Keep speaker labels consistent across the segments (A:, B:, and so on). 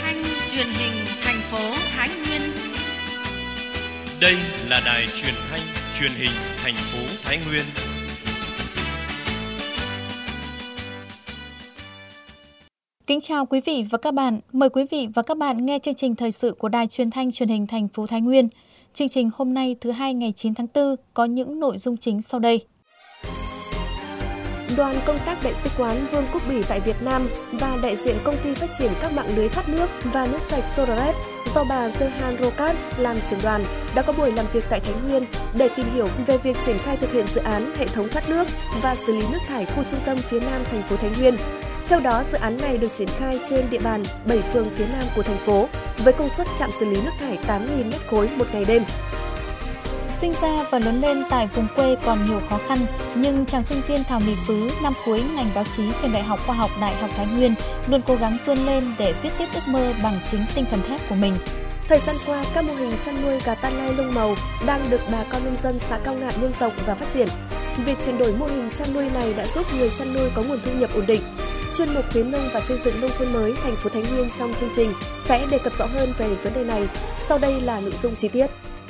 A: thanh truyền hình thành phố Thái Nguyên.
B: Đây là đài truyền thanh truyền hình thành phố Thái Nguyên.
C: Kính chào quý vị và các bạn. Mời quý vị và các bạn nghe chương trình thời sự của đài truyền thanh truyền hình thành phố Thái Nguyên. Chương trình hôm nay thứ Hai ngày 9 tháng 4 có những nội dung chính sau đây.
D: Đoàn công tác Đại sứ quán Vương quốc Bỉ tại Việt Nam và đại diện công ty phát triển các mạng lưới thoát nước và nước sạch Sorep do bà Jehan Rokat làm trưởng đoàn đã có buổi làm việc tại Thái Nguyên để tìm hiểu về việc triển khai thực hiện dự án hệ thống thoát nước và xử lý nước thải khu trung tâm phía Nam thành phố Thái Nguyên. Theo đó, dự án này được triển khai trên địa bàn 7 phường phía Nam của thành phố với công suất trạm xử lý nước thải 8.000 m3 một ngày đêm.
C: Sinh ra và lớn lên tại vùng quê còn nhiều khó khăn, nhưng chàng sinh viên Thảo Mỹ Phứ năm cuối ngành báo chí trường Đại học Khoa học Đại học Thái Nguyên luôn cố gắng vươn lên để viết tiếp ước mơ bằng chính tinh thần thép của mình.
D: Thời gian qua, các mô hình chăn nuôi gà ta lai lông màu đang được bà con nông dân xã Cao Ngạn nhân rộng và phát triển. Việc chuyển đổi mô hình chăn nuôi này đã giúp người chăn nuôi có nguồn thu nhập ổn định. Chuyên mục khuyến nông và xây dựng nông thôn mới thành phố Thái Nguyên trong chương trình sẽ đề cập rõ hơn về vấn đề này. Sau đây là nội dung chi tiết.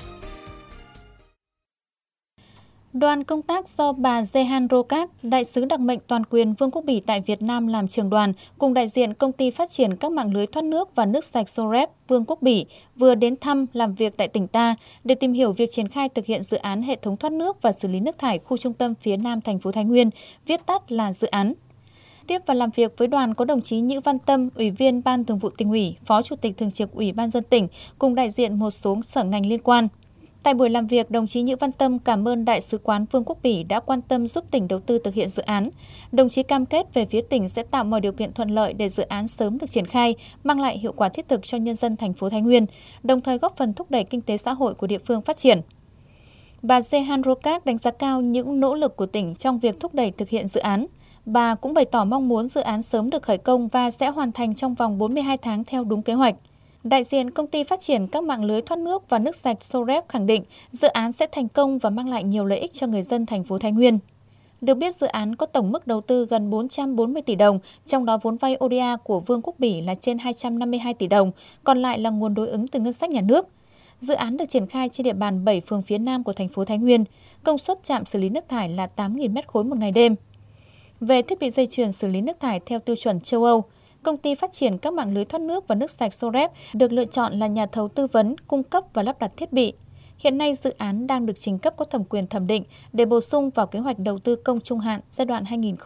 C: Đoàn công tác do bà Jehan Rokat, đại sứ đặc mệnh toàn quyền Vương quốc Bỉ tại Việt Nam làm trưởng đoàn, cùng đại diện công ty phát triển các mạng lưới thoát nước và nước sạch Sorep Vương quốc Bỉ vừa đến thăm làm việc tại tỉnh ta để tìm hiểu việc triển khai thực hiện dự án hệ thống thoát nước và xử lý nước thải khu trung tâm phía Nam thành phố Thái Nguyên, viết tắt là dự án. Tiếp và làm việc với đoàn có đồng chí Nhữ Văn Tâm, Ủy viên Ban Thường vụ Tỉnh ủy, Phó Chủ tịch Thường trực Ủy ban nhân dân tỉnh, cùng đại diện một số sở ngành liên quan. Tại buổi làm việc, đồng chí Nhữ Văn Tâm cảm ơn Đại sứ quán Vương quốc Bỉ đã quan tâm giúp tỉnh đầu tư thực hiện dự án. Đồng chí cam kết về phía tỉnh sẽ tạo mọi điều kiện thuận lợi để dự án sớm được triển khai, mang lại hiệu quả thiết thực cho nhân dân thành phố Thái Nguyên, đồng thời góp phần thúc đẩy kinh tế xã hội của địa phương phát triển. Bà Jehan Rokat đánh giá cao những nỗ lực của tỉnh trong việc thúc đẩy thực hiện dự án. Bà cũng bày tỏ mong muốn dự án sớm được khởi công và sẽ hoàn thành trong vòng 42 tháng theo đúng kế hoạch. Đại diện công ty phát triển các mạng lưới thoát nước và nước sạch Sorep khẳng định dự án sẽ thành công và mang lại nhiều lợi ích cho người dân thành phố Thái Nguyên. Được biết, dự án có tổng mức đầu tư gần 440 tỷ đồng, trong đó vốn vay ODA của Vương quốc Bỉ là trên 252 tỷ đồng, còn lại là nguồn đối ứng từ ngân sách nhà nước. Dự án được triển khai trên địa bàn 7 phường phía Nam của thành phố Thái Nguyên, công suất trạm xử lý nước thải là 8.000 m3 một ngày đêm. Về thiết bị dây chuyền xử lý nước thải theo tiêu chuẩn châu Âu, công ty phát triển các mạng lưới thoát nước và nước sạch Sorep được lựa chọn là nhà thầu tư vấn, cung cấp và lắp đặt thiết bị. Hiện nay, dự án đang được trình cấp có thẩm quyền thẩm định để bổ sung vào kế hoạch đầu tư công trung hạn giai đoạn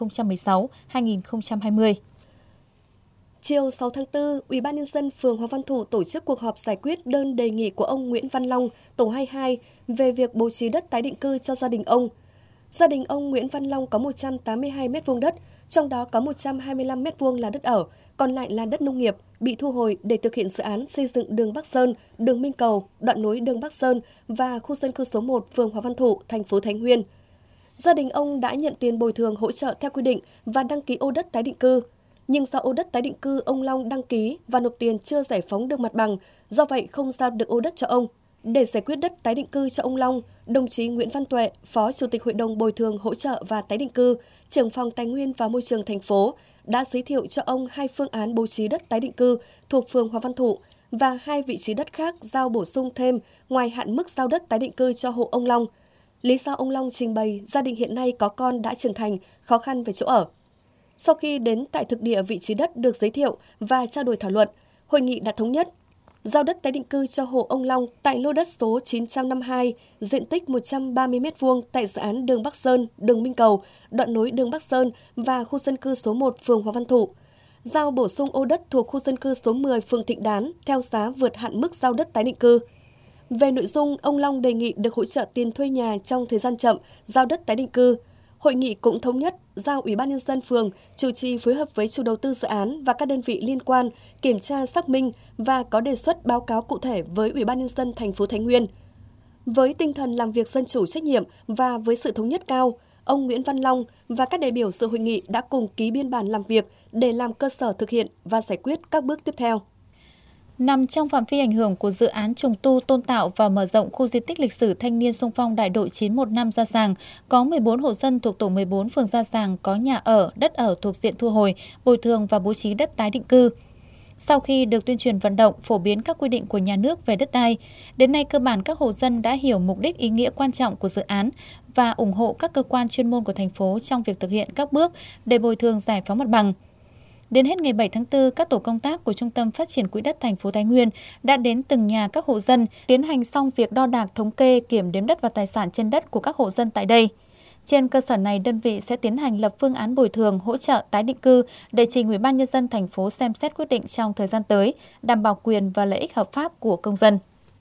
C: 2016-2020.
D: Chiều 6 tháng 4, Ủy ban nhân dân phường Hoàng Văn Thụ tổ chức cuộc họp giải quyết đơn đề nghị của ông Nguyễn Văn Long, tổ 22, về việc bố trí đất tái định cư cho gia đình ông. Gia đình ông Nguyễn Văn Long có 182 m2 đất, trong đó có 125 m2 là đất ở, còn lại là đất nông nghiệp, bị thu hồi để thực hiện dự án xây dựng đường Bắc Sơn, đường Minh Cầu, đoạn nối đường Bắc Sơn và khu dân cư số 1 phường Hoàng Văn Thụ, thành phố Thái Nguyên. Gia đình ông đã nhận tiền bồi thường hỗ trợ theo quy định và đăng ký ô đất tái định cư. Nhưng do ô đất tái định cư ông Long đăng ký và nộp tiền chưa giải phóng được mặt bằng, do vậy không giao được ô đất cho ông. Để giải quyết đất tái định cư cho ông Long, đồng chí Nguyễn Văn Tuệ, Phó Chủ tịch Hội đồng Bồi thường Hỗ trợ và Tái định cư, trưởng phòng Tài nguyên và Môi trường thành phố, đã giới thiệu cho ông 2 phương án bố trí đất tái định cư thuộc phường Hoàng Văn Thụ và 2 vị trí đất khác giao bổ sung thêm ngoài hạn mức giao đất tái định cư cho hộ ông Long. Lý do ông Long trình bày gia đình hiện nay có con đã trưởng thành, khó khăn về chỗ ở. Sau khi đến tại thực địa vị trí đất được giới thiệu và trao đổi thảo luận, hội nghị đã thống nhất giao đất tái định cư cho hộ ông Long tại lô đất số 952, diện tích 130 m2 tại dự án đường Bắc Sơn, đường Minh Cầu, đoạn nối đường Bắc Sơn và khu dân cư số 1 phường Hoàng Văn Thụ. Giao bổ sung ô đất thuộc khu dân cư số 10 phường Thịnh Đán theo giá vượt hạn mức giao đất tái định cư. Về nội dung, ông Long đề nghị được hỗ trợ tiền thuê nhà trong thời gian chậm giao đất tái định cư. Hội nghị cũng thống nhất giao Ủy ban nhân dân phường chủ trì phối hợp với chủ đầu tư dự án và các đơn vị liên quan kiểm tra xác minh và có đề xuất báo cáo cụ thể với Ủy ban nhân dân thành phố Thái Nguyên. Với tinh thần làm việc dân chủ trách nhiệm và với sự thống nhất cao, ông Nguyễn Văn Long và các đại biểu dự hội nghị đã cùng ký biên bản làm việc để làm cơ sở thực hiện và giải quyết các bước tiếp theo.
C: Nằm trong phạm vi ảnh hưởng của dự án trùng tu, tôn tạo và mở rộng khu di tích lịch sử Thanh niên xung phong Đại đội 915 Gia Sàng, có 14 hộ dân thuộc tổ 14 phường Gia Sàng có nhà ở, đất ở thuộc diện thu hồi, bồi thường và bố trí đất tái định cư. Sau khi được tuyên truyền vận động, phổ biến các quy định của nhà nước về đất đai, đến nay cơ bản các hộ dân đã hiểu mục đích ý nghĩa quan trọng của dự án và ủng hộ các cơ quan chuyên môn của thành phố trong việc thực hiện các bước để bồi thường giải phóng mặt bằng. Đến hết ngày 7 tháng 4, các tổ công tác của Trung tâm Phát triển Quỹ đất thành phố Thái Nguyên đã đến từng nhà các hộ dân, tiến hành xong việc đo đạc, thống kê, kiểm đếm đất và tài sản trên đất của các hộ dân tại đây. Trên cơ sở này, đơn vị sẽ tiến hành lập phương án bồi thường, hỗ trợ tái định cư để trình Ủy ban nhân dân thành phố xem xét quyết định trong thời gian tới, đảm bảo quyền và lợi ích hợp pháp của công dân.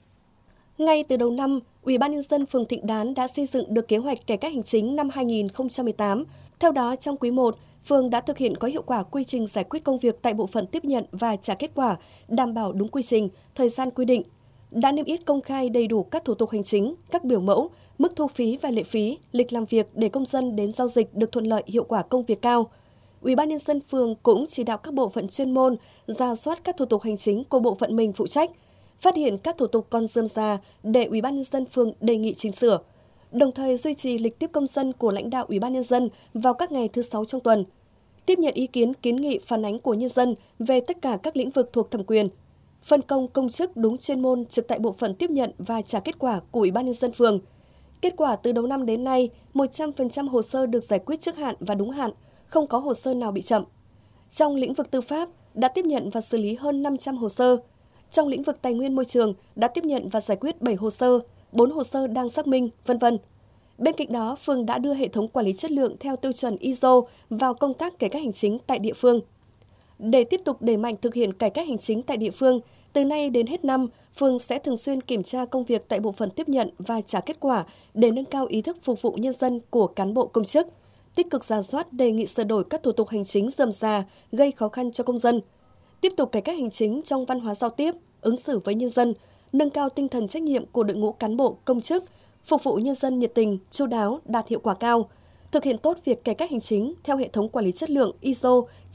D: Ngay từ đầu năm, Ủy ban nhân dân phường Thịnh Đán đã xây dựng được kế hoạch cải cách hành chính năm 2018. Theo đó, trong quý 1, phường đã thực hiện có hiệu quả quy trình giải quyết công việc tại bộ phận tiếp nhận và trả kết quả, đảm bảo đúng quy trình, thời gian quy định. Đã niêm yết công khai đầy đủ các thủ tục hành chính, các biểu mẫu, mức thu phí và lệ phí, lịch làm việc để công dân đến giao dịch được thuận lợi, hiệu quả công việc cao. Ủy ban nhân dân phường cũng chỉ đạo các bộ phận chuyên môn rà soát các thủ tục hành chính của bộ phận mình phụ trách, phát hiện các thủ tục còn rườm rà để Ủy ban nhân dân phường đề nghị chỉnh sửa. Đồng thời duy trì lịch tiếp công dân của lãnh đạo Ủy ban nhân dân vào các ngày thứ 6 trong tuần. Tiếp nhận ý kiến, kiến nghị, phản ánh của nhân dân về tất cả các lĩnh vực thuộc thẩm quyền. Phân công công chức đúng chuyên môn trực tại bộ phận tiếp nhận và trả kết quả của Ủy ban nhân dân phường. Kết quả từ đầu năm đến nay, 100% hồ sơ được giải quyết trước hạn và đúng hạn, không có hồ sơ nào bị chậm. Trong lĩnh vực tư pháp, đã tiếp nhận và xử lý hơn 500 hồ sơ. Trong lĩnh vực tài nguyên môi trường, đã tiếp nhận và giải quyết 7 hồ sơ, 4 hồ sơ đang xác minh, v.v. Bên cạnh đó, phường đã đưa hệ thống quản lý chất lượng theo tiêu chuẩn ISO vào công tác cải cách hành chính tại địa phương. Để tiếp tục đẩy mạnh thực hiện cải cách hành chính tại địa phương, từ nay đến hết năm, phường sẽ thường xuyên kiểm tra công việc tại bộ phận tiếp nhận và trả kết quả để nâng cao ý thức phục vụ nhân dân của cán bộ công chức, tích cực rà soát đề nghị sửa đổi các thủ tục hành chính rườm rà gây khó khăn cho công dân, tiếp tục cải cách hành chính trong văn hóa giao tiếp, ứng xử với nhân dân, nâng cao tinh thần trách nhiệm của đội ngũ cán bộ công chức, phục vụ nhân dân nhiệt tình, chu đáo, đạt hiệu quả cao, thực hiện tốt việc cải cách hành chính theo hệ thống quản lý chất lượng ISO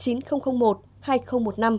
D: 9001-2015.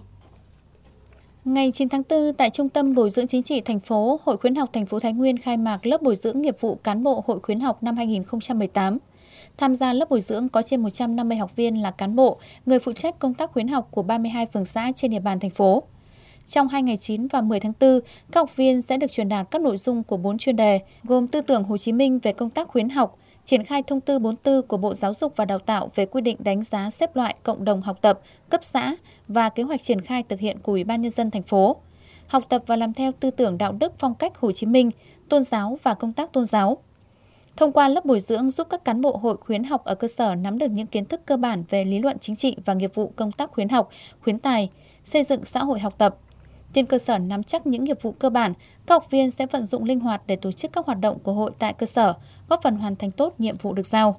C: Ngày 9 tháng 4, tại Trung tâm Bồi dưỡng Chính trị thành phố, Hội Khuyến học thành phố Thái Nguyên khai mạc lớp bồi dưỡng nghiệp vụ cán bộ Hội Khuyến học năm 2018. Tham gia lớp bồi dưỡng có trên 150 học viên là cán bộ, người phụ trách công tác khuyến học của 32 phường xã trên địa bàn thành phố. Trong 2 ngày 9 và 10 tháng 4, các học viên sẽ được truyền đạt các nội dung của 4 chuyên đề, gồm tư tưởng Hồ Chí Minh về công tác khuyến học, triển khai thông tư 44 của Bộ Giáo dục và Đào tạo về quy định đánh giá xếp loại cộng đồng học tập cấp xã và kế hoạch triển khai thực hiện của Ủy ban nhân dân thành phố. Học tập và làm theo tư tưởng đạo đức phong cách Hồ Chí Minh, tôn giáo và công tác tôn giáo. Thông qua lớp bồi dưỡng giúp các cán bộ hội khuyến học ở cơ sở nắm được những kiến thức cơ bản về lý luận chính trị và nghiệp vụ công tác khuyến học, khuyến tài, xây dựng xã hội học tập. Trên cơ sở nắm chắc những nghiệp vụ cơ bản, các học viên sẽ vận dụng linh hoạt để tổ chức các hoạt động của hội tại cơ sở, góp phần hoàn thành tốt nhiệm vụ được giao.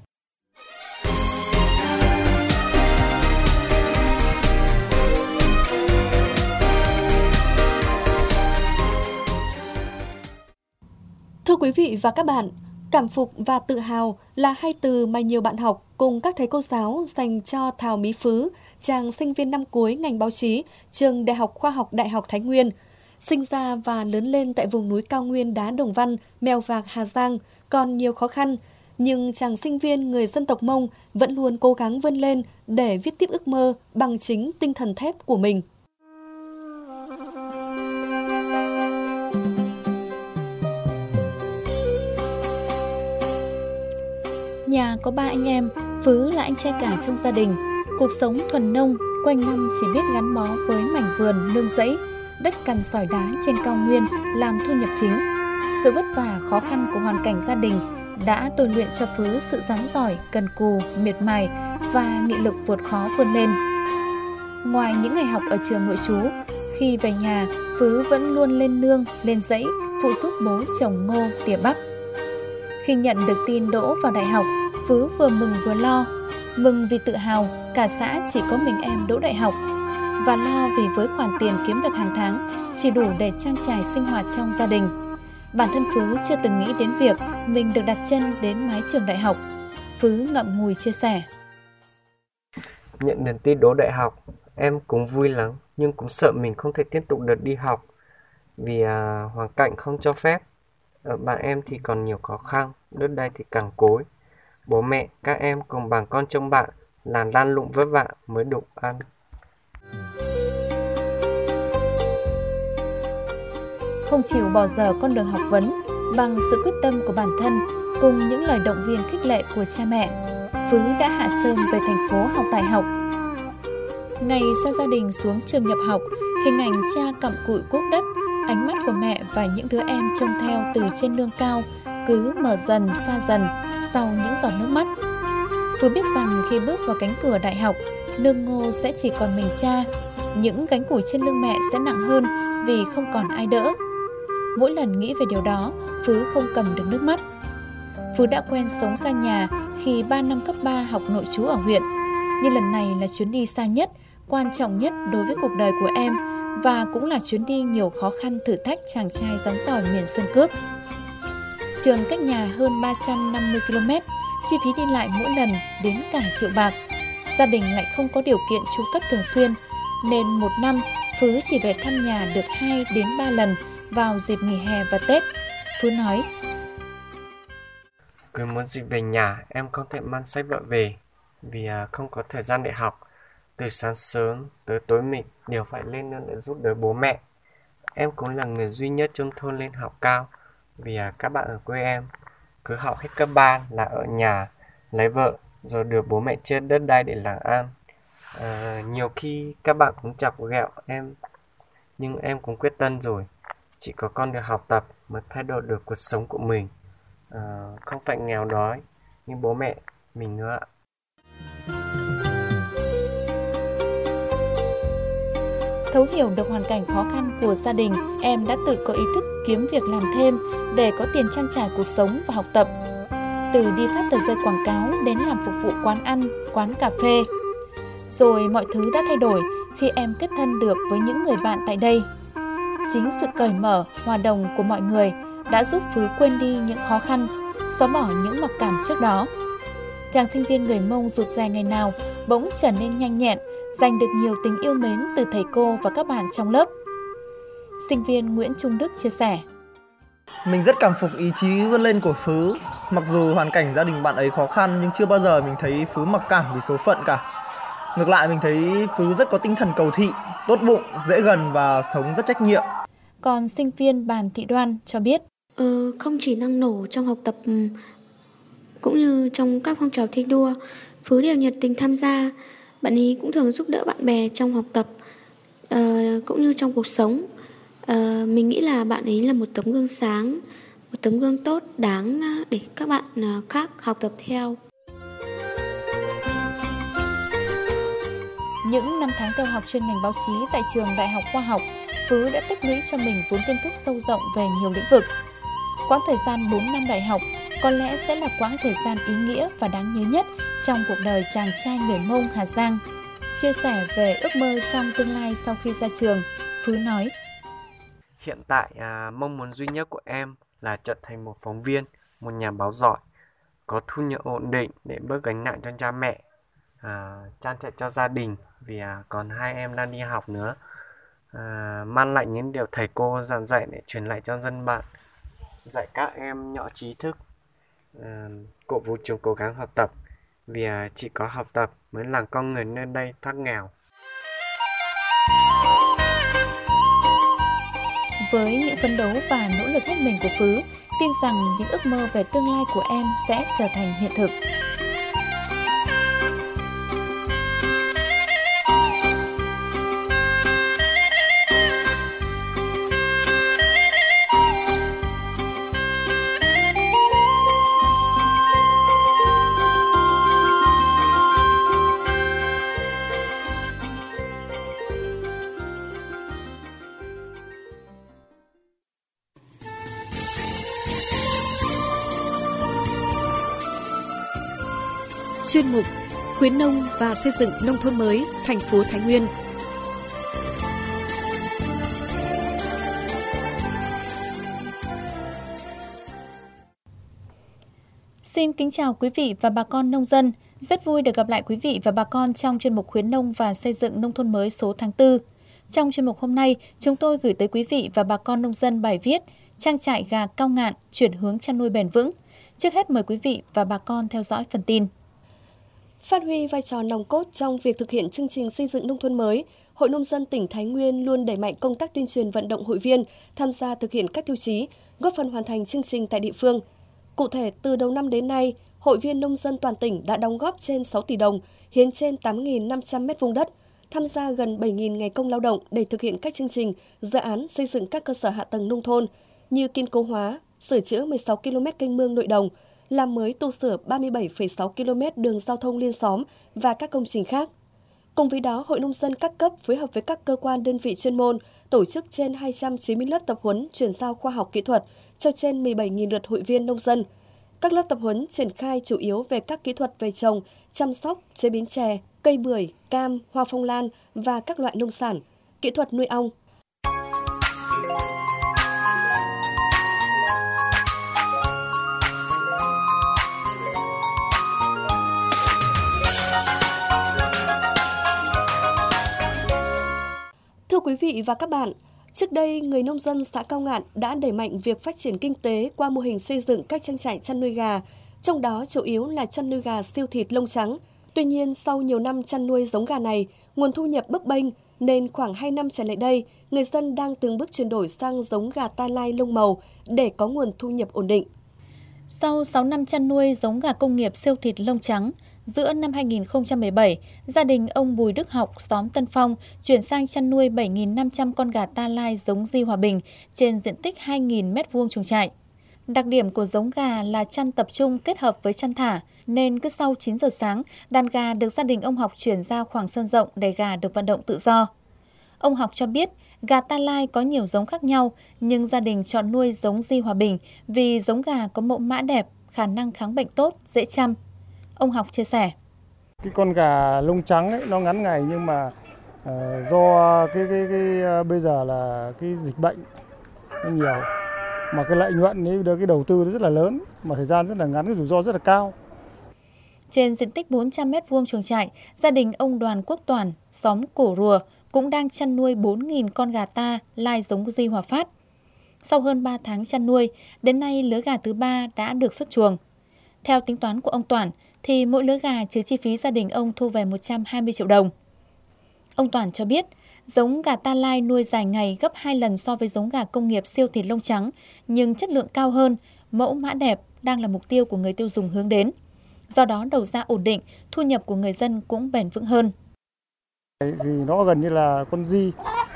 D: Thưa quý vị và các bạn, cảm phục và tự hào là hai từ mà nhiều bạn học cùng các thầy cô giáo dành cho Thào Mỹ Phứ, chàng sinh viên năm cuối ngành báo chí, trường Đại học Khoa học Đại học Thái Nguyên. Sinh ra và lớn lên tại vùng núi cao nguyên đá Đồng Văn, Mèo Vạc, Hà Giang, còn nhiều khó khăn, nhưng chàng sinh viên người dân tộc Mông vẫn luôn cố gắng vươn lên để viết tiếp ước mơ bằng chính tinh thần thép của mình.
C: Nhà có 3 anh em, Phứ là anh trai cả trong gia đình. Cuộc sống thuần nông, quanh năm chỉ biết gắn bó với mảnh vườn, nương rẫy, đất cằn sỏi đá trên cao nguyên làm thu nhập chính. Sự vất vả, khó khăn của hoàn cảnh gia đình đã tôi luyện cho Phứ sự rắn giỏi, cần cù, miệt mài và nghị lực vượt khó vươn lên. Ngoài những ngày học ở trường nội trú, khi về nhà, Phứ vẫn luôn lên nương, lên rẫy, phụ giúp bố trồng ngô, tỉa bắp. Khi nhận được tin đỗ vào đại học, Phứ vừa mừng vừa lo. Mừng vì tự hào cả xã chỉ có mình em đỗ đại học, và lo vì với khoản tiền kiếm được hàng tháng chỉ đủ để trang trải sinh hoạt trong gia đình. Bản thân Phứ chưa từng nghĩ đến việc mình được đặt chân đến mái trường đại học. Phứ ngậm ngùi chia sẻ.
E: Nhận được tin đỗ đại học, em cũng vui lắm, nhưng cũng sợ mình không thể tiếp tục được đi học vì hoàn cảnh không cho phép. Bạn em thì còn nhiều khó khăn, đất đai thì cằn cỗi. Bố mẹ, các em cùng bằng con trông bạn làm lăn lụng vất vả mới đủ ăn.
C: không chịu bỏ dở con đường học vấn, bằng sự quyết tâm của bản thân cùng những lời động viên khích lệ của cha mẹ, Phứ đã hạ sơn về thành phố học đại học. Ngày xa gia đình xuống trường nhập học, hình ảnh cha cặm cụi cuốc đất, ánh mắt của mẹ và những đứa em trông theo từ trên nương cao cứ mở dần xa dần sau những giọt nước mắt. Phứ biết rằng khi bước vào cánh cửa đại học, nương ngô sẽ chỉ còn mình cha, những gánh củi trên lưng mẹ sẽ nặng hơn vì không còn ai đỡ. Mỗi lần nghĩ về điều đó, Phứ không cầm được nước mắt. Phứ đã quen sống xa nhà khi 3 năm cấp 3 học nội trú ở huyện, nhưng lần này là chuyến đi xa nhất, quan trọng nhất đối với cuộc đời của em và cũng là chuyến đi nhiều khó khăn thử thách chàng trai rắn giỏi miền Sơn Cước. Trường cách nhà hơn 350 km, chi phí đi lại mỗi lần đến cả triệu bạc. Gia đình lại không có điều kiện chu cấp thường xuyên, nên một năm Phứ chỉ về thăm nhà được 2 đến 3 lần vào dịp nghỉ hè và Tết. Phứ nói:
E: Cứ muốn dịp về nhà, em không thể mang sách vở về vì không có thời gian để học. Từ sáng sớm tới tối mịt đều phải lên nương để giúp đỡ bố mẹ. Em cũng là người duy nhất trong thôn lên học cao vì các bạn ở quê em cứ học hết cấp 3 là ở nhà lấy vợ rồi được bố mẹ chia đất đai để làm ăn. Nhiều khi các bạn cũng chọc ghẹo em, nhưng em cũng quyết tâm rồi. Chỉ có con được học tập mới thay đổi được cuộc sống của mình. Không phải nghèo đói như bố mẹ mình nữa ạ.
C: Thấu hiểu được hoàn cảnh khó khăn của gia đình, em đã tự có ý thức kiếm việc làm thêm để có tiền trang trải cuộc sống và học tập. Từ đi phát tờ rơi quảng cáo đến làm phục vụ quán ăn, quán cà phê. Rồi mọi thứ đã thay đổi khi em kết thân được với những người bạn tại đây. Chính sự cởi mở, hòa đồng của mọi người đã giúp Phứ quên đi những khó khăn, xóa bỏ những mặc cảm trước đó. Chàng sinh viên người Mông rụt rè ngày nào bỗng trở nên nhanh nhẹn, giành được nhiều tình yêu mến từ thầy cô và các bạn trong lớp. Sinh viên Nguyễn Trung Đức chia sẻ:
F: Mình rất cảm phục ý chí vươn lên của Phứ. Mặc dù hoàn cảnh gia đình bạn ấy khó khăn nhưng chưa bao giờ mình thấy Phứ mặc cảm vì số phận cả. Ngược lại, mình thấy Phứ rất có tinh thần cầu thị, tốt bụng, dễ gần và sống rất trách nhiệm.
C: Còn sinh viên Bàn Thị Đoan cho biết:
G: Không chỉ năng nổ trong học tập cũng như trong các phong trào thi đua, Phứ đều nhiệt tình tham gia. Bạn ấy cũng thường giúp đỡ bạn bè trong học tập cũng như trong cuộc sống. Mình nghĩ là bạn ấy là một tấm gương sáng, một tấm gương tốt đáng để các bạn khác học tập theo.
C: Những năm tháng theo học chuyên ngành báo chí tại trường Đại học Khoa học, Phứ đã tích lũy cho mình vốn kiến thức sâu rộng về nhiều lĩnh vực. Quãng thời gian 4 năm đại học có lẽ sẽ là quãng thời gian ý nghĩa và đáng nhớ nhất trong cuộc đời chàng trai người Mông Hà Giang. Chia sẻ về ước mơ trong tương lai sau khi ra trường, Phứ nói:
E: Hiện tại mong muốn duy nhất của em là trở thành một phóng viên, một nhà báo giỏi, có thu nhập ổn định để bớt gánh nặng cho cha mẹ, trang trải cho gia đình vì còn 2 em đang đi học nữa. Mang lại những điều thầy cô giảng dạy để truyền lại cho dân bạn, dạy các em nhỏ trí thức, cổ vũ chúng cố gắng học tập vì chỉ có học tập mới làm con người nơi đây thoát nghèo.
C: Với những phấn đấu và nỗ lực hết mình của Phứ, tin rằng những ước mơ về tương lai của em sẽ trở thành hiện thực.
D: Chuyên mục khuyến nông và xây dựng nông thôn mới thành phố Thái Nguyên.
C: Xin kính chào quý vị và bà con nông dân. Rất vui được gặp lại quý vị và bà con trong chuyên mục khuyến nông và xây dựng nông thôn mới số tháng 4. Trong chuyên mục hôm nay, chúng tôi gửi tới quý vị và bà con nông dân bài viết Trang trại gà Cao Ngạn chuyển hướng chăn nuôi bền vững. Trước hết mời quý vị và bà con theo dõi phần tin.
D: Phát huy vai trò nòng cốt trong việc thực hiện chương trình xây dựng nông thôn mới, Hội Nông dân tỉnh Thái Nguyên luôn đẩy mạnh công tác tuyên truyền vận động hội viên tham gia thực hiện các tiêu chí, góp phần hoàn thành chương trình tại địa phương. Cụ thể, từ đầu năm đến nay, hội viên nông dân toàn tỉnh đã đóng góp trên 6 tỷ đồng, hiến trên 8.500 m2 đất, tham gia gần 7.000 ngày công lao động để thực hiện các chương trình, dự án xây dựng các cơ sở hạ tầng nông thôn như kiên cố hóa, sửa chữa 16 km kênh mương nội đồng, làm mới tu sửa 37,6 km đường giao thông liên xóm và các công trình khác. Cùng với đó, Hội Nông dân các cấp phối hợp với các cơ quan đơn vị chuyên môn tổ chức trên 290 lớp tập huấn chuyển giao khoa học kỹ thuật cho trên 17.000 lượt hội viên nông dân. Các lớp tập huấn triển khai chủ yếu về các kỹ thuật về trồng, chăm sóc, chế biến chè, cây bưởi, cam, hoa phong lan và các loại nông sản, kỹ thuật nuôi ong. Thưa quý vị và các bạn, trước đây, người nông dân xã Cao Ngạn đã đẩy mạnh việc phát triển kinh tế qua mô hình xây dựng các trang trại chăn nuôi gà, trong đó chủ yếu là chăn nuôi gà siêu thịt lông trắng. Tuy nhiên, sau nhiều năm chăn nuôi giống gà này, nguồn thu nhập bấp bênh nên khoảng 2 năm trở lại đây, người dân đang từng bước chuyển đổi sang giống gà ta lai lông màu để có nguồn thu nhập ổn định.
C: Sau 6 năm chăn nuôi giống gà công nghiệp siêu thịt lông trắng, giữa năm 2017, gia đình ông Bùi Đức Học, xóm Tân Phong, chuyển sang chăn nuôi 7.500 con gà ta lai giống Di Hòa Bình trên diện tích 2.000 m2 chuồng trại. Đặc điểm của giống gà là chăn tập trung kết hợp với chăn thả, nên cứ sau 9 giờ sáng, đàn gà được gia đình ông Học chuyển ra khoảng sân rộng để gà được vận động tự do. Ông Học cho biết, gà ta lai có nhiều giống khác nhau, nhưng gia đình chọn nuôi giống Di Hòa Bình vì giống gà có mẫu mã đẹp, khả năng kháng bệnh tốt, dễ chăm. Ông Học chia sẻ.
H: Cái con gà lông trắng ấy, nó ngắn ngày nhưng mà do cái bây giờ là cái dịch bệnh nó nhiều, mà cái lợi nhuận ấy, cái đầu tư rất là lớn, mà thời gian rất là ngắn, cái rủi ro rất là cao.
C: Trên diện tích 400 m2 chuồng trại, gia đình ông Đoàn Quốc Toàn, xóm Cổ Rùa cũng đang chăn nuôi 4.000 con gà ta lai giống Di Hòa Phát. Sau hơn 3 tháng chăn nuôi, đến nay lứa gà thứ 3 đã được xuất chuồng. Theo tính toán của ông Toàn, thì mỗi lứa gà trừ chi phí gia đình ông thu về 120 triệu đồng. Ông Toàn cho biết, giống gà ta lai nuôi dài ngày gấp 2 lần so với giống gà công nghiệp siêu thịt lông trắng, nhưng chất lượng cao hơn, mẫu mã đẹp đang là mục tiêu của người tiêu dùng hướng đến. Do đó, đầu ra ổn định, thu nhập của người dân cũng bền vững hơn.
H: Vì nó gần như là con di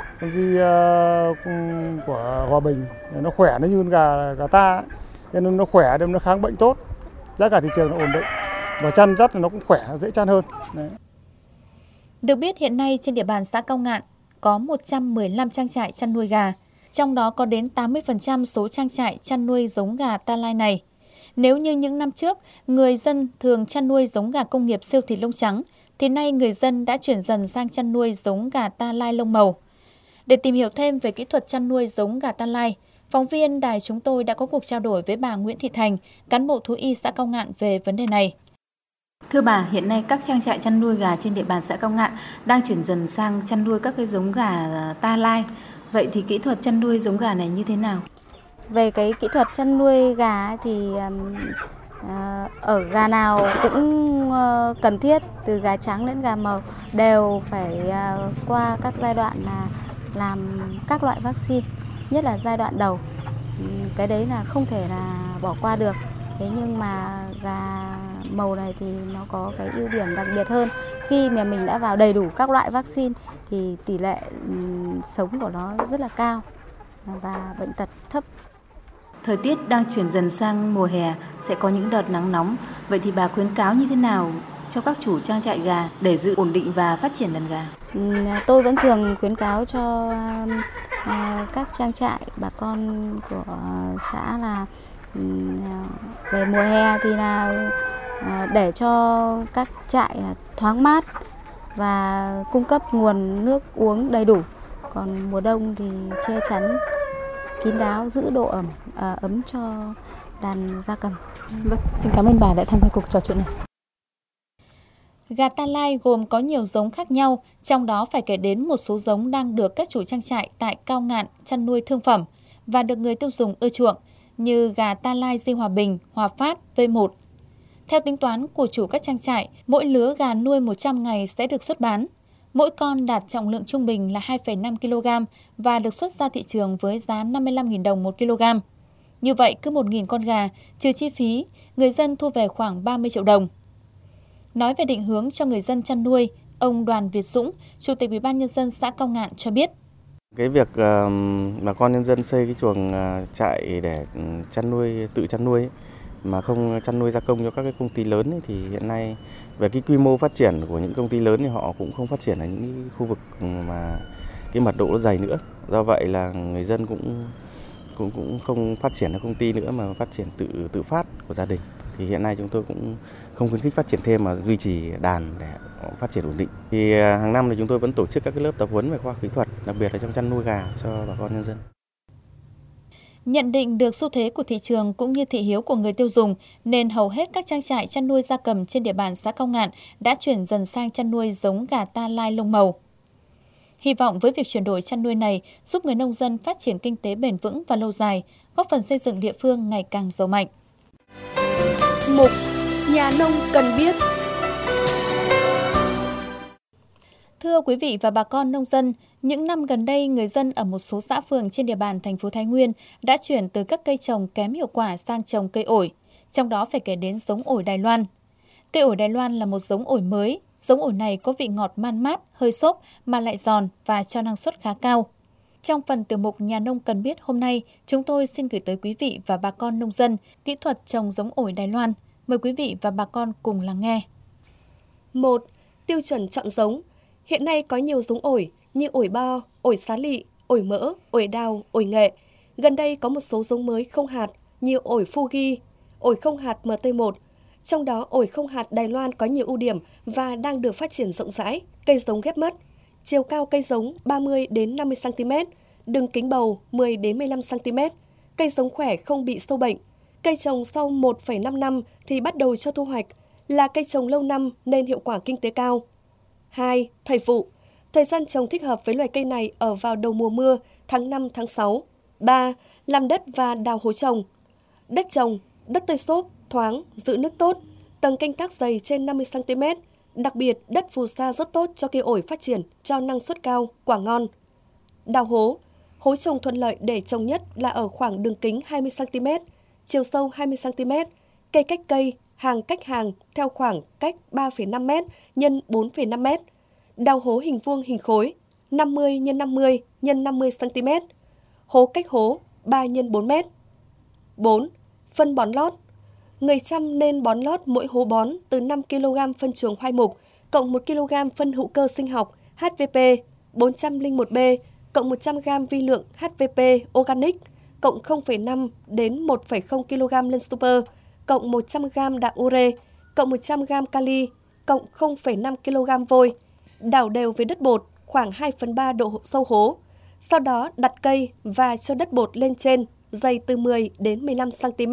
H: của Hòa Bình, nó khỏe, nó như con gà ta, nên nó khỏe, nên nó kháng bệnh tốt, giá cả thị trường nó ổn định. Và chăn dắt nó cũng khỏe, dễ chăn hơn. Đấy.
C: Được biết hiện nay trên địa bàn xã Cao Ngạn có 115 trang trại chăn nuôi gà, trong đó có đến 80% số trang trại chăn nuôi giống gà ta lai này. Nếu như những năm trước, người dân thường chăn nuôi giống gà công nghiệp siêu thịt lông trắng, thì nay người dân đã chuyển dần sang chăn nuôi giống gà ta lai lông màu. Để tìm hiểu thêm về kỹ thuật chăn nuôi giống gà ta lai, phóng viên đài chúng tôi đã có cuộc trao đổi với bà Nguyễn Thị Thành, cán bộ thú y xã Cao Ngạn về vấn đề này.
I: Thưa bà, hiện nay các trang trại chăn nuôi gà trên địa bàn xã Cao Ngạn đang chuyển dần sang chăn nuôi các cái giống gà ta lai. Vậy thì kỹ thuật chăn nuôi giống gà này như thế nào?
J: Về cái kỹ thuật chăn nuôi gà thì ở gà nào cũng cần thiết, từ gà trắng đến gà màu đều phải qua các giai đoạn là làm các loại vaccine, nhất là giai đoạn đầu. Cái đấy là không thể là bỏ qua được. Thế nhưng mà gà màu này thì nó có cái ưu điểm đặc biệt hơn. Khi mà mình đã vào đầy đủ các loại vaccine thì tỷ lệ sống của nó rất là cao và bệnh tật thấp.
I: Thời tiết đang chuyển dần sang mùa hè, sẽ có những đợt nắng nóng. Vậy thì bà khuyến cáo như thế nào cho các chủ trang trại gà để giữ ổn định và phát triển đàn gà?
J: Tôi vẫn thường khuyến cáo cho các trang trại, bà con của xã là về mùa hè thì là để cho các trại thoáng mát và cung cấp nguồn nước uống đầy đủ. Còn mùa đông thì che chắn kín đáo, giữ độ ấm cho đàn gia cầm.
I: Vâng, xin cảm ơn bà đã tham gia cuộc trò chuyện này.
C: Gà ta lai gồm có nhiều giống khác nhau, trong đó phải kể đến một số giống đang được các chủ trang trại tại Cao Ngạn chăn nuôi thương phẩm và được người tiêu dùng ưa chuộng, như gà ta lai Di Hòa Bình, Hòa Phát, V1. Theo tính toán của chủ các trang trại, mỗi lứa gà nuôi 100 ngày sẽ được xuất bán. Mỗi con đạt trọng lượng trung bình là 2,5 kg và được xuất ra thị trường với giá 55.000 đồng 1 kg. Như vậy, cứ 1.000 con gà, trừ chi phí, người dân thu về khoảng 30 triệu đồng. Nói về định hướng cho người dân chăn nuôi, ông Đoàn Việt Dũng, Chủ tịch Ủy ban Nhân dân xã Cao Ngạn cho biết.
K: Cái việc bà con nhân dân xây cái chuồng trại để tự chăn nuôi mà không chăn nuôi gia công cho các cái công ty lớn ấy, thì hiện nay về cái quy mô phát triển của những công ty lớn thì họ cũng không phát triển ở những khu vực mà cái mật độ nó dày nữa. Do vậy là người dân cũng không phát triển ở công ty nữa mà phát triển tự phát của gia đình. Thì hiện nay chúng tôi cũng không khuyến khích phát triển thêm mà duy trì đàn để phát triển ổn định. Thì hàng năm thì chúng tôi vẫn tổ chức các cái lớp tập huấn về khoa học kỹ thuật, đặc biệt là trong chăn nuôi gà cho bà con nhân dân.
C: Nhận định được xu thế của thị trường cũng như thị hiếu của người tiêu dùng nên hầu hết các trang trại chăn nuôi gia cầm trên địa bàn xã Cao Ngạn đã chuyển dần sang chăn nuôi giống gà ta lai lông màu. Hy vọng với việc chuyển đổi chăn nuôi này giúp người nông dân phát triển kinh tế bền vững và lâu dài, góp phần xây dựng địa phương ngày càng giàu mạnh.
D: Mục Nhà nông cần biết.
C: Thưa quý vị và bà con nông dân, những năm gần đây, người dân ở một số xã phường trên địa bàn thành phố Thái Nguyên đã chuyển từ các cây trồng kém hiệu quả sang trồng cây ổi, trong đó phải kể đến giống ổi Đài Loan. Cây ổi Đài Loan là một giống ổi mới, giống ổi này có vị ngọt man mát, hơi xốp mà lại giòn và cho năng suất khá cao. Trong phần tiểu mục Nhà nông cần biết hôm nay, chúng tôi xin gửi tới quý vị và bà con nông dân kỹ thuật trồng giống ổi Đài Loan. Mời quý vị và bà con cùng lắng nghe.
D: 1. Tiêu chuẩn chọn giống. Hiện nay có nhiều giống ổi như ổi bo, ổi xá lị, ổi mỡ, ổi đào, ổi nghệ. Gần đây có một số giống mới không hạt như ổi Fuji, ổi không hạt MT1. Trong đó ổi không hạt Đài Loan có nhiều ưu điểm và đang được phát triển rộng rãi. Cây giống ghép mất, chiều cao cây giống 30 đến 50 cm, đường kính bầu 10 đến 15 cm. Cây giống khỏe không bị sâu bệnh. Cây trồng sau 1,5 năm thì bắt đầu cho thu hoạch, là cây trồng lâu năm nên hiệu quả kinh tế cao. 2. Thời vụ. Thời gian trồng thích hợp với loài cây này ở vào đầu mùa mưa, tháng 5, tháng 6. 3. Làm đất và đào hố trồng. Đất trồng, đất tơi xốp, thoáng, giữ nước tốt, tầng canh tác dày trên 50 cm. Đặc biệt, đất phù sa rất tốt cho cây ổi phát triển, cho năng suất cao, quả ngon. Đào hố. Hố trồng thuận lợi để trồng nhất là ở khoảng đường kính 20 cm, chiều sâu 20 cm, cây cách cây, hàng cách hàng theo khoảng cách 3,5 m x 4,5 m. Đào hố hình vuông hình khối 50 x 50 x 50 cm. Hố cách hố 3 x 4 m. 4. Phân bón lót. Người chăm nên bón lót mỗi hố bón từ 5 kg phân chuồng hoai mục cộng 1 kg phân hữu cơ sinh học HVP 401B cộng 100 g vi lượng HVP organic cộng 0,5 đến 1,0 kg lên super cộng 100 g đạm ure cộng 100 g kali cộng 0,5 kg vôi. Đảo đều với đất bột khoảng 2/3 độ sâu hố. Sau đó đặt cây và cho đất bột lên trên, dày từ 10 đến 15 cm.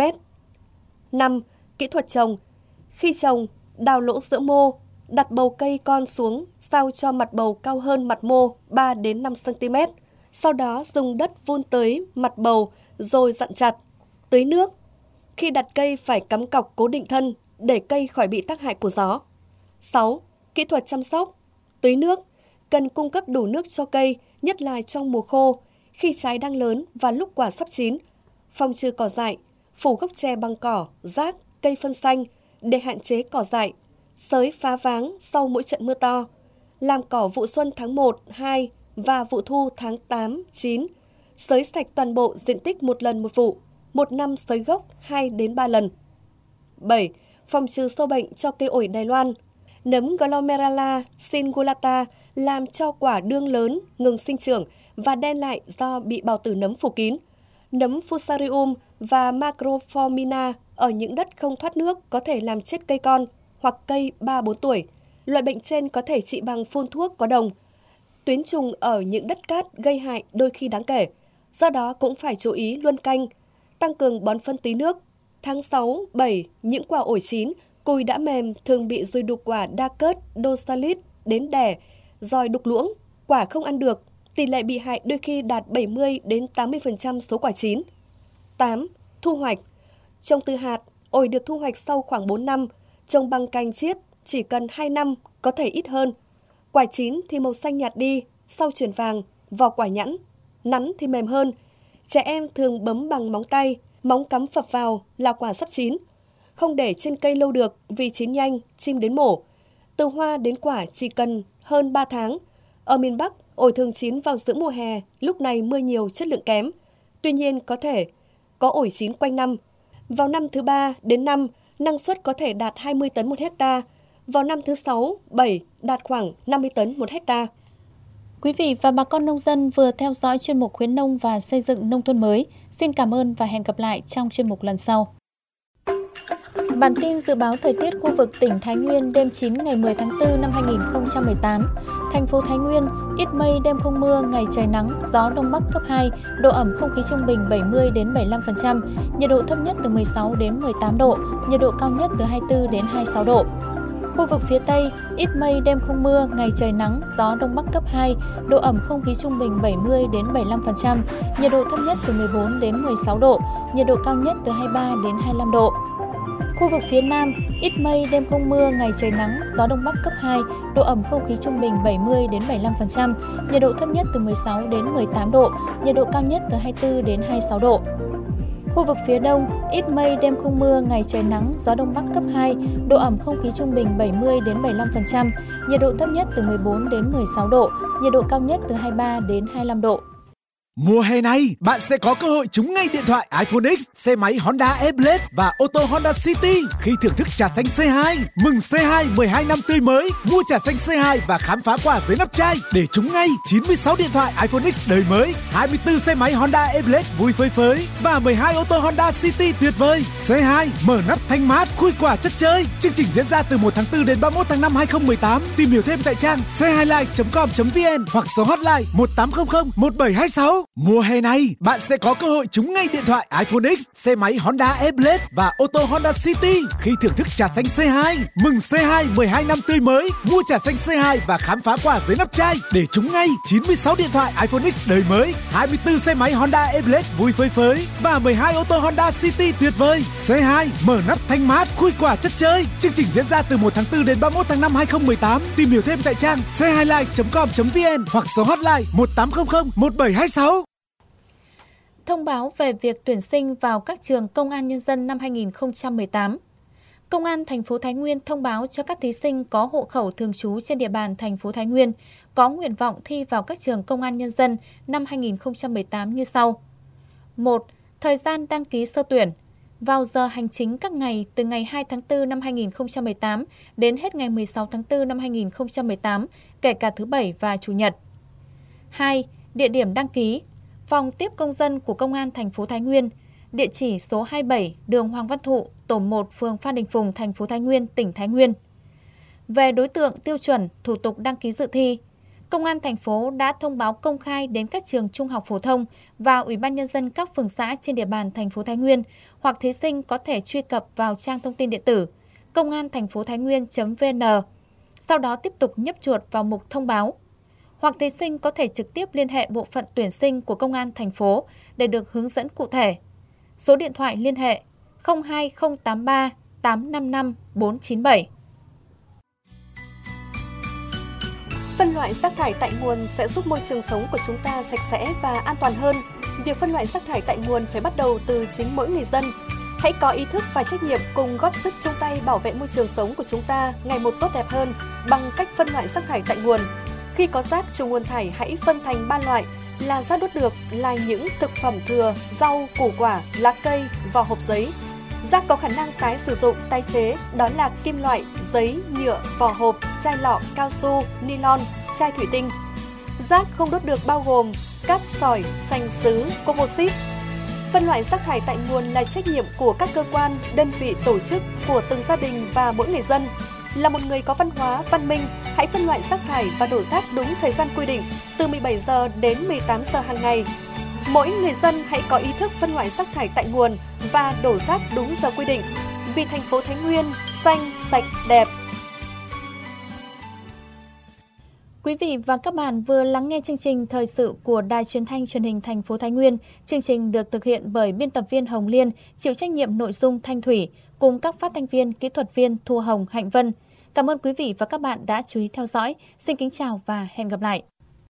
D: 5. Kỹ thuật trồng. Khi trồng, đào lỗ giữa mô, đặt bầu cây con xuống sao cho mặt bầu cao hơn mặt mô 3 đến 5 cm. Sau đó dùng đất vun tới mặt bầu rồi dặn chặt. Tưới nước. Khi đặt cây phải cắm cọc cố định thân để cây khỏi bị tác hại của gió. 6. Kỹ thuật chăm sóc. Tưới nước. Cần cung cấp đủ nước cho cây, nhất là trong mùa khô, khi trái đang lớn và lúc quả sắp chín. Phòng trừ cỏ dại. Phủ gốc tre bằng cỏ, rác, cây phân xanh để hạn chế cỏ dại. Xới phá váng sau mỗi trận mưa to. Làm cỏ vụ xuân tháng 1, 2 và vụ thu tháng 8, 9. Xới sạch toàn bộ diện tích một lần một vụ. Một năm xới gốc 2 đến 3 lần. 7. Phòng trừ sâu bệnh cho cây ổi Đài Loan. Nấm Glomerella cingulata làm cho quả đương lớn, ngừng sinh trưởng và đen lại do bị bào tử nấm phủ kín. Nấm Fusarium và Macrophomina ở những đất không thoát nước có thể làm chết cây con hoặc cây 3-4 tuổi. Loại bệnh trên có thể trị bằng phun thuốc có đồng. Tuyến trùng ở những đất cát gây hại đôi khi đáng kể. Do đó cũng phải chú ý luân canh, tăng cường bón phân tưới nước. Tháng 6, 7, những quả ổi chín, cùi đã mềm thường bị ruồi đục quả đa cớt, dosalit đến đẻ, giòi đục luỗng, quả không ăn được. Tỷ lệ bị hại đôi khi đạt 70 đến 80% số quả chín. 8. Thu hoạch. Trồng từ hạt, ổi được thu hoạch sau khoảng 4 năm. Trồng bằng cành chiết chỉ cần 2 năm, có thể ít hơn. Quả chín thì màu xanh nhạt đi, sau chuyển vàng, vỏ quả nhẵn, nắn thì mềm hơn. Trẻ em thường bấm bằng móng tay, móng cắm phập vào là quả sắp chín. Không để trên cây lâu được vì chín nhanh, chim đến mổ. Từ hoa đến quả chỉ cần hơn 3 tháng. Ở miền Bắc, ổi thường chín vào giữa mùa hè, lúc này mưa nhiều, chất lượng kém. Tuy nhiên có thể có ổi chín quanh năm. Vào năm thứ 3 đến 5, năng suất có thể đạt 20 tấn một hecta. Vào năm thứ 6, 7 đạt khoảng 50 tấn một hecta.
C: Quý vị và bà con nông dân vừa theo dõi chuyên mục khuyến nông và xây dựng nông thôn mới. Xin cảm ơn và hẹn gặp lại trong chuyên mục lần sau. Bản tin dự báo thời tiết khu vực tỉnh Thái Nguyên đêm 9 ngày 10 tháng 4 năm 2018. Thành phố Thái Nguyên, ít mây đêm không mưa, ngày trời nắng, gió đông bắc cấp 2, độ ẩm không khí trung bình 70 đến 75%, nhiệt độ thấp nhất từ 16 đến 18 độ, nhiệt độ cao nhất từ 24 đến 26 độ. Khu vực phía Tây, ít mây đêm không mưa, ngày trời nắng, gió đông bắc cấp 2, độ ẩm không khí trung bình 70 đến 75%, nhiệt độ thấp nhất từ 14 đến 16 độ, nhiệt độ cao nhất từ 23 đến 25 độ. Khu vực phía Nam, ít mây đêm không mưa, ngày trời nắng, gió đông bắc cấp 2, độ ẩm không khí trung bình 70 đến 75%, nhiệt độ thấp nhất từ 16 đến 18 độ, nhiệt độ cao nhất từ 24 đến 26 độ. Khu vực phía Đông, ít mây đêm không mưa, ngày trời nắng, gió đông bắc cấp 2, độ ẩm không khí trung bình 70 đến 75%, nhiệt độ thấp nhất từ 14 đến 16 độ, nhiệt độ cao nhất từ 23 đến 25 độ.
L: Mùa hè này, bạn sẽ có cơ hội trúng ngay điện thoại iPhone X, xe máy Honda E-Blade và ô tô Honda City khi thưởng thức trà xanh C2. Mừng C2 12 năm tươi mới, mua trà xanh C2 và khám phá quà dưới nắp chai để trúng ngay 96 điện thoại iPhone X đời mới, 24 xe máy Honda E-Blade vui phơi phới và 12 ô tô Honda City tuyệt vời. C2 mở nắp thanh mát, khui quả chất chơi. Chương trình diễn ra từ 1 tháng 4 đến 31 tháng 5 2018. Tìm hiểu thêm tại trang c2live.com.vn hoặc số hotline 1800 1726. Mùa hè này, bạn sẽ có cơ hội trúng ngay điện thoại iPhone X, xe máy Honda E-Blade và ô tô Honda City khi thưởng thức trà xanh C2. Mừng C2 12 năm tươi mới, mua trà xanh C2 và khám phá quà dưới nắp chai để trúng ngay 96 điện thoại iPhone X đời mới, 24 xe máy Honda E-Blade vui phơi phới và 12 ô tô Honda City tuyệt vời. C2 mở nắp thanh mát, khui quả chất chơi. Chương trình diễn ra từ 1 tháng 4 đến 31 tháng 5 2018. Tìm hiểu thêm tại trang c2live.com.vn hoặc số hotline 1800 1726.
C: Thông báo về việc tuyển sinh vào các trường Công an Nhân dân năm 2018. Công an thành phố Thái Nguyên thông báo cho các thí sinh có hộ khẩu thường trú trên địa bàn thành phố Thái Nguyên có nguyện vọng thi vào các trường Công an Nhân dân năm 2018 như sau. 1. Thời gian đăng ký sơ tuyển. Vào giờ hành chính các ngày từ ngày 2 tháng 4 năm 2018 đến hết ngày 16 tháng 4 năm 2018, kể cả thứ Bảy và Chủ nhật. 2. Địa điểm đăng ký. Phòng tiếp công dân của Công an thành phố Thái Nguyên, địa chỉ số 27 đường Hoàng Văn Thụ, tổ 1, phường Phan Đình Phùng, thành phố Thái Nguyên, tỉnh Thái Nguyên. Về đối tượng, tiêu chuẩn, thủ tục đăng ký dự thi, Công an thành phố đã thông báo công khai đến các trường trung học phổ thông và Ủy ban Nhân dân các phường xã trên địa bàn thành phố Thái Nguyên, hoặc thí sinh có thể truy cập vào trang thông tin điện tử công an thành phố Thái Nguyên.vn, sau đó tiếp tục nhấp chuột vào mục thông báo. Hoặc thí sinh có thể trực tiếp liên hệ bộ phận tuyển sinh của Công an thành phố để được hướng dẫn cụ thể. Số điện thoại liên hệ 02083 855 497.
D: Phân loại rác thải tại nguồn sẽ giúp môi trường sống của chúng ta sạch sẽ và an toàn hơn. Việc phân loại rác thải tại nguồn phải bắt đầu từ chính mỗi người dân. Hãy có ý thức và trách nhiệm cùng góp sức chung tay bảo vệ môi trường sống của chúng ta ngày một tốt đẹp hơn bằng cách phân loại rác thải tại nguồn. Khi có rác trùng nguồn thải, hãy phân thành 3 loại là rác đốt được, là những thực phẩm thừa, rau, củ quả, lá cây, vỏ hộp giấy. Rác có khả năng tái sử dụng, tái chế, đó là kim loại, giấy, nhựa, vỏ hộp, chai lọ, cao su, nylon, chai thủy tinh. Rác không đốt được bao gồm cát sỏi, sành sứ, composite. Phân loại rác thải tại nguồn là trách nhiệm của các cơ quan, đơn vị, tổ chức, của từng gia đình và mỗi người dân. Là một người có văn hóa, văn minh, hãy phân loại rác thải và đổ rác đúng thời gian quy định, từ 17 giờ đến 18 giờ hàng ngày. Mỗi người dân hãy có ý thức phân loại rác thải tại nguồn và đổ rác đúng giờ quy định. Vì thành phố Thái Nguyên xanh, sạch, đẹp.
C: Quý vị và các bạn vừa lắng nghe chương trình thời sự của Đài Truyền thanh Truyền hình thành phố Thái Nguyên. Chương trình được thực hiện bởi biên tập viên Hồng Liên, chịu trách nhiệm nội dung Thanh Thủy, cùng các phát thanh viên, kỹ thuật viên Thu Hồng, Hạnh Vân. Cảm ơn quý vị và các bạn đã chú ý theo dõi. Xin kính chào và hẹn gặp lại.